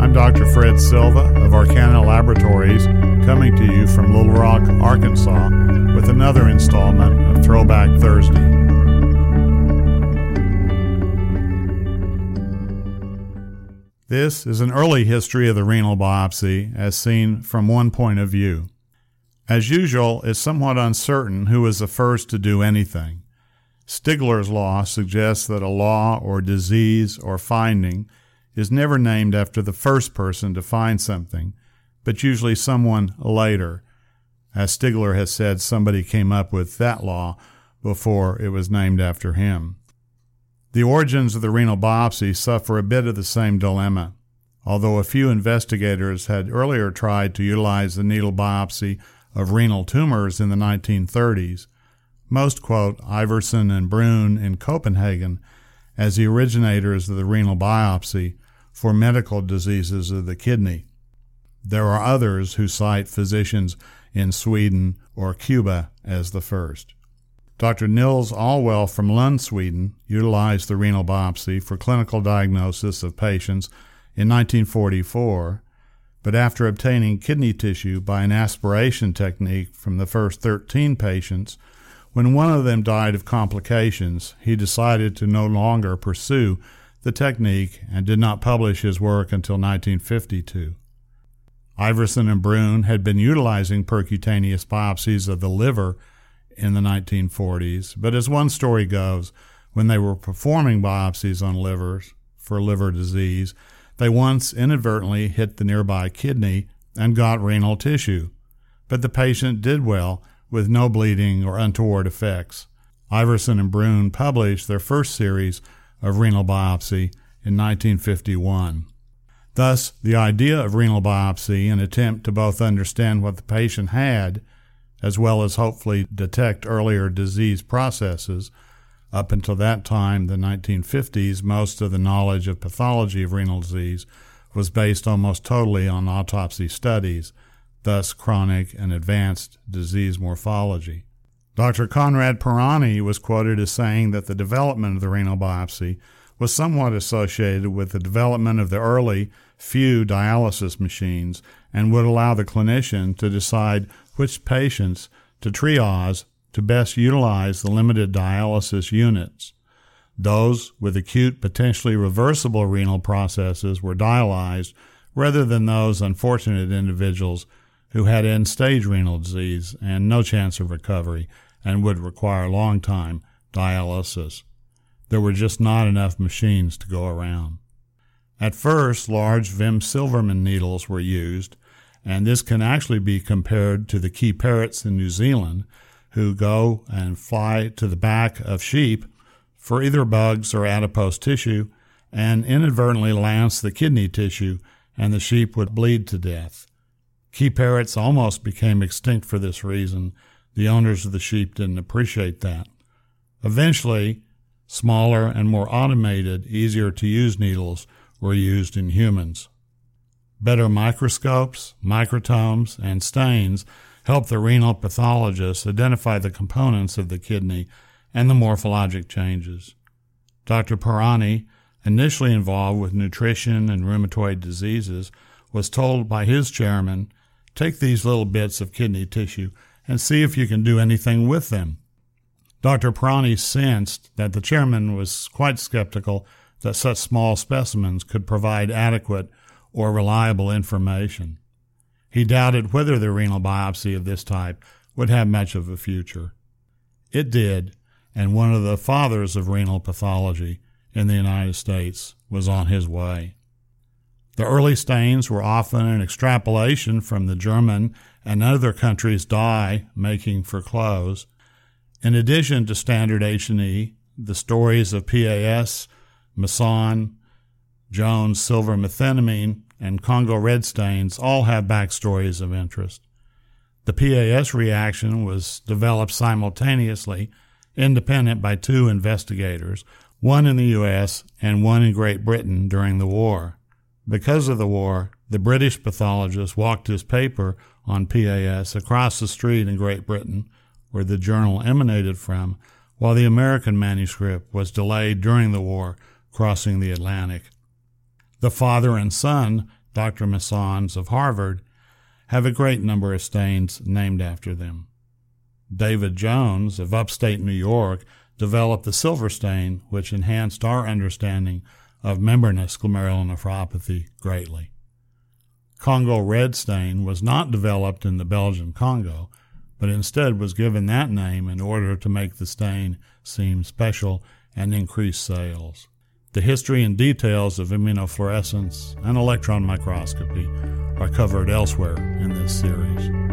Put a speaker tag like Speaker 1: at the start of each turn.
Speaker 1: I'm Dr. Fred Silva of Arcana Laboratories, coming to you from Little Rock, Arkansas, with another installment of Throwback Thursday. This is an early history of the renal biopsy as seen from one point of view. As usual, it's somewhat uncertain who was the first to do anything. Stigler's law suggests that a law or disease or finding is never named after the first person to find something, but usually someone later. As Stigler has said, somebody came up with that law before it was named after him. The origins of the renal biopsy suffer a bit of the same dilemma. Although a few investigators had earlier tried to utilize the needle biopsy of renal tumors in the 1930s, most quote Iverson and Brune in Copenhagen as the originators of the renal biopsy for medical diseases of the kidney. There are others who cite physicians in Sweden or Cuba as the first. Dr. Nils Alwell from Lund, Sweden, utilized the renal biopsy for clinical diagnosis of patients in 1944, but after obtaining kidney tissue by an aspiration technique from the first 13 patients, when one of them died of complications, he decided to no longer pursue the technique and did not publish his work until 1952. Iverson and Brune had been utilizing percutaneous biopsies of the liver in the 1940s, but as one story goes, when they were performing biopsies on livers for liver disease, they once inadvertently hit the nearby kidney and got renal tissue, but the patient did well with no bleeding or untoward effects. Iverson and Brune published their first series of renal biopsy in 1951. Thus, the idea of renal biopsy, an attempt to both understand what the patient had, as well as hopefully detect earlier disease processes. Up until that time, the 1950s, most of the knowledge of pathology of renal disease was based almost totally on autopsy studies, thus chronic and advanced disease morphology. Dr. Conrad Pirani was quoted as saying that the development of the renal biopsy was somewhat associated with the development of the early few dialysis machines and would allow the clinician to decide which patients to triage to best utilize the limited dialysis units. Those with acute, potentially reversible renal processes were dialyzed rather than those unfortunate individuals who had end-stage renal disease and no chance of recovery and would require long-time dialysis. There were just not enough machines to go around. At first, large Wim Silverman needles were used, and this can actually be compared to the key parrots in New Zealand who go and fly to the back of sheep for either bugs or adipose tissue and inadvertently lance the kidney tissue, and the sheep would bleed to death. Key parrots almost became extinct for this reason. The owners of the sheep didn't appreciate that. Eventually, smaller and more automated, easier-to-use needles were used in humans. Better microscopes, microtomes, and stains help the renal pathologists identify the components of the kidney and the morphologic changes. Dr. Pirani, initially involved with nutrition and rheumatoid diseases, was told by his chairman, "Take these little bits of kidney tissue and see if you can do anything with them." Dr. Pirani sensed that the chairman was quite skeptical that such small specimens could provide adequate or reliable information. He doubted whether the renal biopsy of this type would have much of a future. It did, and one of the fathers of renal pathology in the United States was on his way. The early stains were often an extrapolation from the German and other countries' dye making for clothes. In addition to standard H&E, the stories of PAS, Masson, Jones silver methenamine, and Congo red stains all have backstories of interest. The PAS reaction was developed simultaneously, independent by two investigators, one in the U.S. and one in Great Britain during the war. Because of the war, the British pathologist walked his paper on PAS across the street in Great Britain, where the journal emanated from, while the American manuscript was delayed during the war, crossing the Atlantic. The father and son Dr. Massons of Harvard, have a great number of stains named after them. David Jones of upstate New York developed the silver stain, which enhanced our understanding of membranous glomerulonephropathy greatly. Congo red stain was not developed in the Belgian Congo, but instead was given that name in order to make the stain seem special and increase sales. The history and details of immunofluorescence and electron microscopy are covered elsewhere in this series.